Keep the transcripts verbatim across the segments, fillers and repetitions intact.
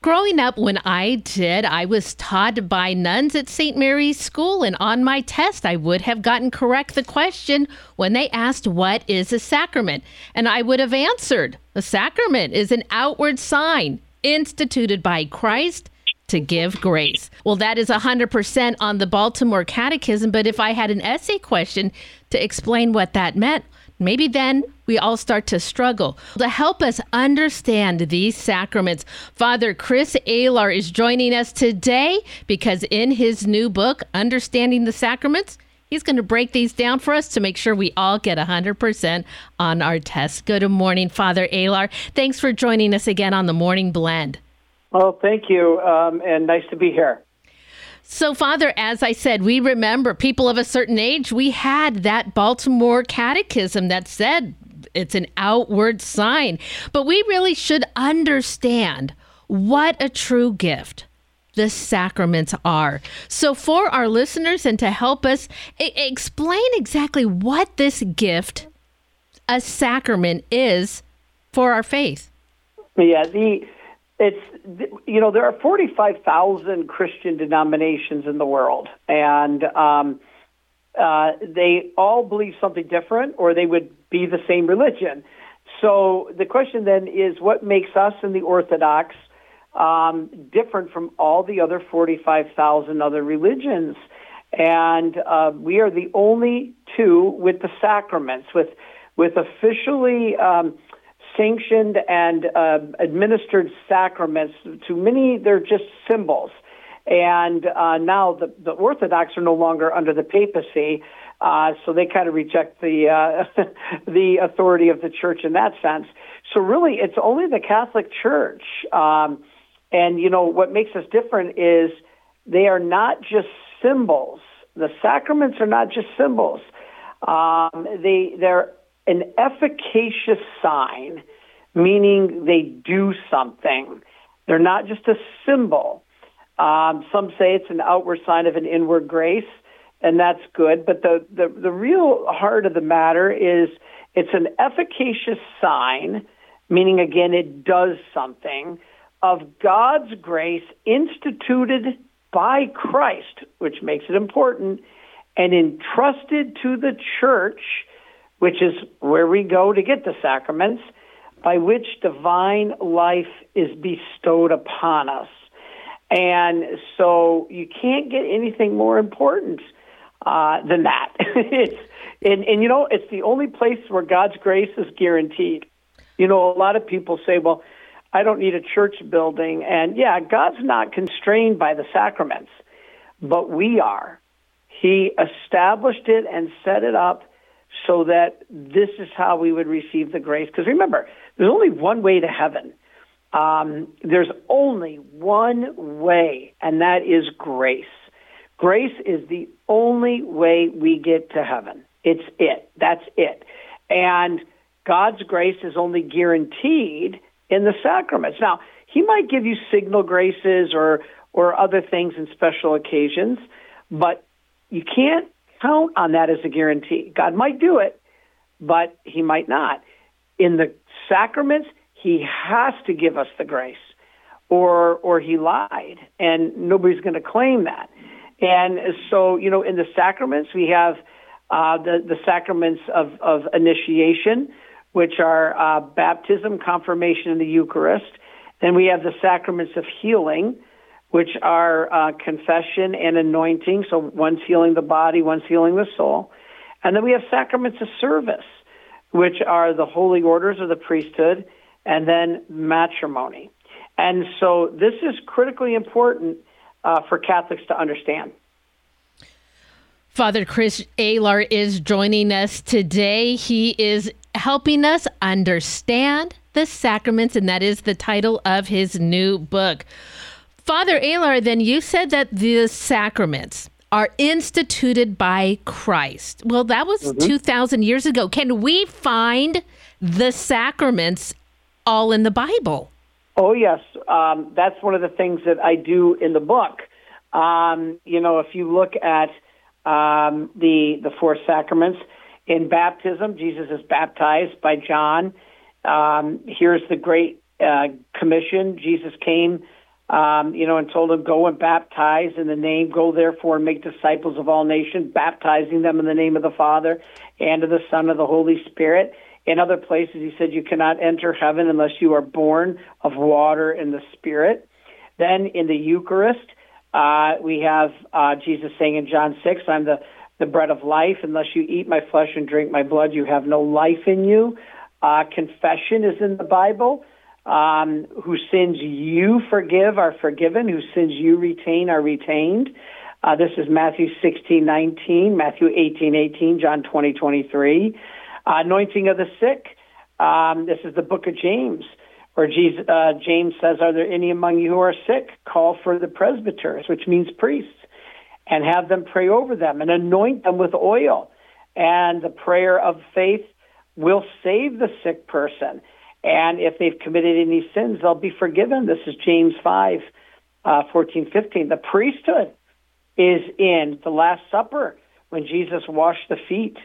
Growing up, when I did, I was taught by nuns at Saint Mary's School, and on my test, I would have gotten correct the question when they asked, what is a sacrament? And I would have answered, a sacrament is an outward sign instituted by Christ to give grace. Well, that is one hundred percent on the Baltimore Catechism, but if I had an essay question to explain what that meant, maybe then we all start to struggle. To help us understand these sacraments, Father Chris Alar is joining us today because in his new book, Understanding the Sacraments, he's going to break these down for us to make sure we all get one hundred percent on our test. Good morning, Father Alar. Thanks for joining us again on the Morning Blend. Well, thank you, um, and nice to be here. So, Father, as I said, we remember people of a certain age, we had that Baltimore Catechism that said it's an outward sign. But we really should understand what a true gift the sacraments are. So for our listeners and to help us I- explain exactly what this gift, a sacrament, is for our faith. Yeah, the... It's, you know, there are forty-five thousand Christian denominations in the world, and um, uh, they all believe something different, or they would be the same religion. So the question then is, what makes us in the Orthodox um, different from all the other forty-five thousand other religions? And uh, we are the only two with the sacraments, with with officially um, sanctioned and uh, administered sacraments. To many, they're just symbols. And uh, now the, the Orthodox are no longer under the papacy, uh, so they kind of reject the uh, the authority of the church in that sense. So really, it's only the Catholic Church. Um, and, you know, what makes us different is they are not just symbols. The sacraments are not just symbols. Um, they, they're an efficacious sign, meaning they do something. They're not just a symbol. Um, some say it's an outward sign of an inward grace, and that's good. But the, the, the real heart of the matter is it's an efficacious sign, meaning, again, it does something, of God's grace instituted by Christ, which makes it important, and entrusted to the church, which is where we go to get the sacraments, by which divine life is bestowed upon us. And so you can't get anything more important uh, than that. it's, and, and, you know, it's the only place where God's grace is guaranteed. You know, a lot of people say, well, I don't need a church building. And, yeah, God's not constrained by the sacraments, but we are. He established it and set it up so that this is how we would receive the grace. Because remember, there's only one way to heaven. Um, there's only one way, and that is grace. Grace is the only way we get to heaven. It's it. That's it. And God's grace is only guaranteed in the sacraments. Now, he might give you signal graces or, or other things in special occasions, but you can't count on that as a guarantee. God might do it, but he might not. In the sacraments, he has to give us the grace, or or he lied, and nobody's going to claim that. And so, you know, in the sacraments, we have uh, the, the sacraments of, of initiation, which are uh, baptism, confirmation, and the Eucharist. Then we have the sacraments of healing, which are uh, confession and anointing. So one's healing the body, one's healing the soul. And then we have sacraments of service, which are the holy orders of the priesthood, and then matrimony. And so this is critically important uh, for Catholics to understand. Father Chris Alar is joining us today. He is helping us understand the sacraments, and that is the title of his new book. Father Alar, then you said that the sacraments are instituted by Christ. Well, that was mm-hmm. two thousand years ago. Can we find the sacraments all in the Bible? Oh, yes. Um, that's one of the things that I do in the book. Um, you know, if you look at um, the the four sacraments, in baptism, Jesus is baptized by John. Um, here's the Great uh, Commission. Jesus came Um, you know, and told them, go and baptize in the name, go therefore and make disciples of all nations, baptizing them in the name of the Father and of the Son and of the Holy Spirit. In other places, he said, you cannot enter heaven unless you are born of water and the Spirit. Then in the Eucharist, uh, we have uh, Jesus saying in John six, I'm the, the bread of life. Unless you eat my flesh and drink my blood, you have no life in you. Uh, confession is in the Bible. Um, whose sins you forgive are forgiven, whose sins you retain are retained. Uh, this is Matthew sixteen nineteen, Matthew eighteen eighteen, John twenty twenty-three. Uh, anointing of the sick. Um, this is the book of James, where Jesus, uh, James says, are there any among you who are sick? Call for the presbyters, which means priests, and have them pray over them and anoint them with oil. And the prayer of faith will save the sick person. And if they've committed any sins, they'll be forgiven. This is James five, uh, fourteen, fifteen. The priesthood is in the Last Supper when Jesus washed the feet.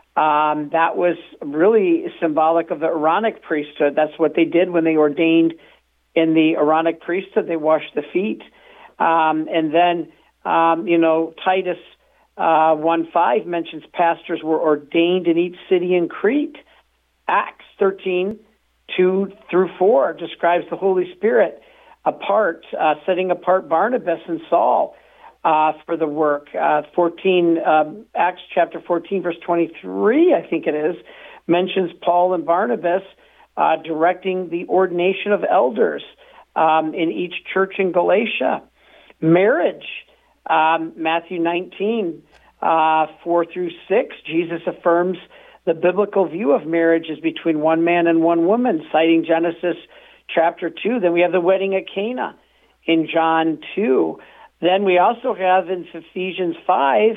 Um, that was really symbolic of the Aaronic priesthood. That's what they did when they ordained in the Aaronic priesthood. They washed the feet. Um, and then, um, you know, Titus uh, one five mentions pastors were ordained in each city in Crete. Acts thirteen, two through four describes the Holy Spirit apart, uh, setting apart Barnabas and Saul uh, for the work. Uh, fourteen, um, Acts chapter fourteen, verse twenty-three, I think it is, mentions Paul and Barnabas uh, directing the ordination of elders um, in each church in Galatia. Marriage, um, Matthew nineteen, uh, four through six, Jesus affirms the biblical view of marriage is between one man and one woman, citing Genesis chapter two. Then we have the wedding at Cana in John two. Then we also have in Ephesians five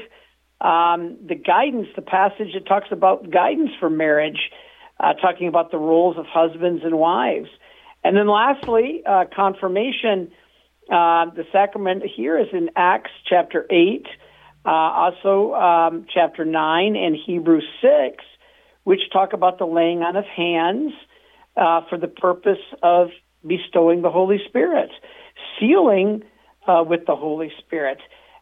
um, the guidance, the passage that talks about guidance for marriage, uh, talking about the roles of husbands and wives. And then lastly, uh, confirmation, uh, the sacrament here is in Acts chapter eight, uh, also um, chapter nine, and Hebrews six, which talk about the laying on of hands uh, for the purpose of bestowing the Holy Spirit, sealing uh, with the Holy Spirit.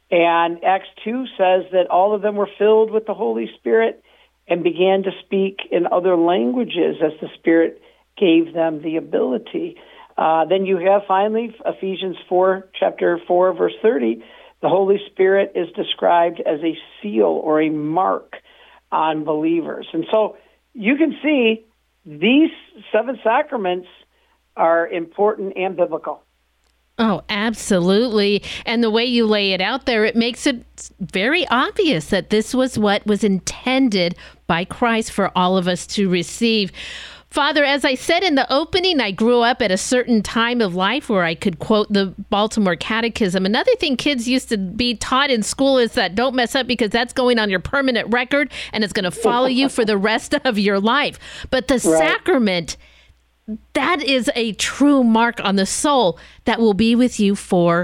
And Acts two says that all of them were filled with the Holy Spirit and began to speak in other languages as the Spirit gave them the ability. Uh, then you have finally Ephesians four, chapter four, verse thirty. The Holy Spirit is described as a seal or a mark on believers. And so you can see these seven sacraments are important and biblical. Oh, absolutely. And the way you lay it out there, it makes it very obvious that this was what was intended by Christ for all of us to receive. Father, as I said in the opening, I grew up at a certain time of life where I could quote the Baltimore Catechism. Another thing kids used to be taught in school is that don't mess up because that's going on your permanent record and it's going to follow you for the rest of your life. But the right. sacrament, that is a true mark on the soul that will be with you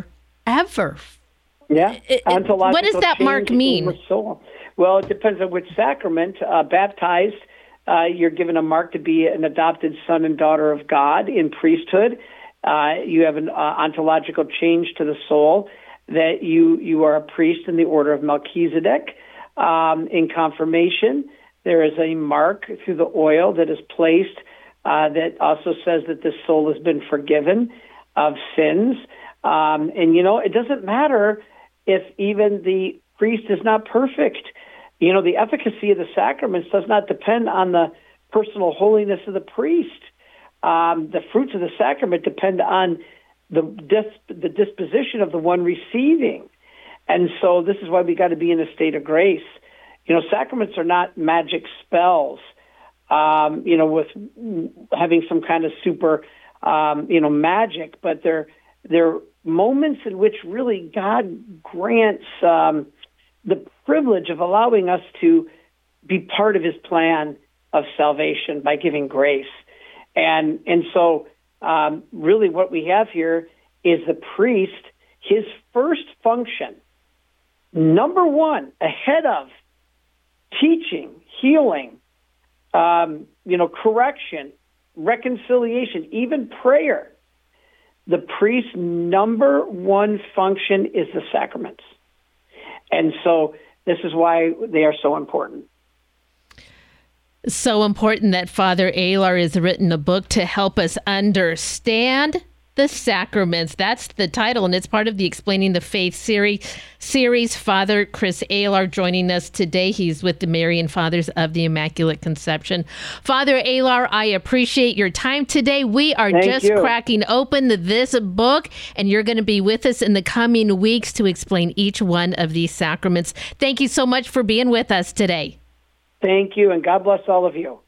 forever. Yeah. It, what does that mark mean? Soul. Well, it depends on which sacrament. Uh, baptized, Uh, you're given a mark to be an adopted son and daughter of God in priesthood. Uh, you have an uh, ontological change to the soul that you, you are a priest in the order of Melchizedek. Um, in confirmation, there is a mark through the oil that is placed uh, that also says that this soul has been forgiven of sins. Um, and, you know, it doesn't matter if even the priest is not perfect. You know, the efficacy of the sacraments does not depend on the personal holiness of the priest. Um, the fruits of the sacrament depend on the dis- the disposition of the one receiving. And so this is why we got to be in a state of grace. You know, sacraments are not magic spells, um, you know, with having some kind of super, um, you know, magic, but they're, they're moments in which really God grants um, the privilege of allowing us to be part of his plan of salvation by giving grace. And and so um, really what we have here is the priest, his first function, number one, ahead of teaching, healing, um, you know, correction, reconciliation, even prayer. the priest's number one function is the sacraments. And so this is why they are so important. So important that Father Alar has written a book to help us understand the sacraments. That's the title, and it's part of the Explaining the Faith series. Series. Father Chris Alar joining us today. He's with the Marian Fathers of the Immaculate Conception. Father Alar, I appreciate your time today. We are Thank just you. cracking open this book, and you're going to be with us in the coming weeks to explain each one of these sacraments. Thank you so much for being with us today. Thank you, and God bless all of you.